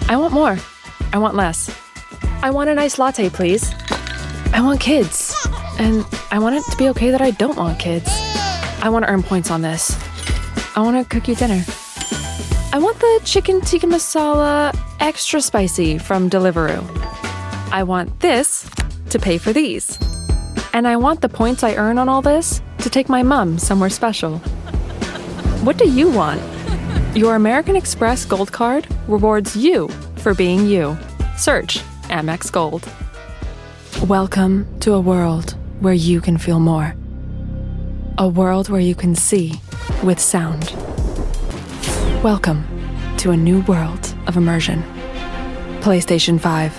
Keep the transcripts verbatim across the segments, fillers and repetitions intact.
I want more. I want less. I want a nice latte, please. I want kids. And I want it to be okay that I don't want kids. I want to earn points on this. I want to cook you dinner. I want the chicken tikka masala extra spicy from Deliveroo. I want this to pay for these. And I want the points I earn on all this to take my mom somewhere special. What do you want? Your American Express Gold Card rewards you for being you. Search Amex Gold. Welcome to a world where you can feel more. A world where you can see with sound. Welcome to a new world of immersion. PlayStation five.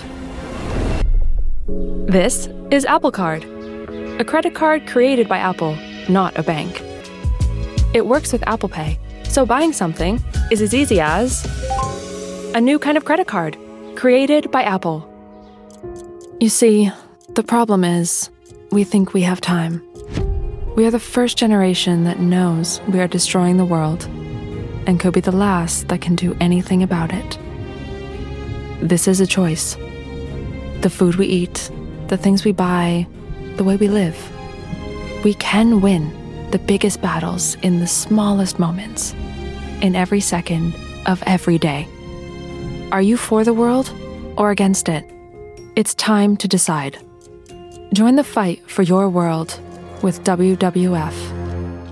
This is Apple Card, a credit card created by Apple, not a bank. It works with Apple Pay, so buying something is as easy as a new kind of credit card created by Apple. You see, the problem is we think we have time. We are the first generation that knows we are destroying the world and could be the last that can do anything about it. This is a choice. The food we eat, the things we buy, the way we live. We can win the biggest battles in the smallest moments, in every second of every day. Are you for the world or against it? It's time to decide. Join the fight for your world with W W F.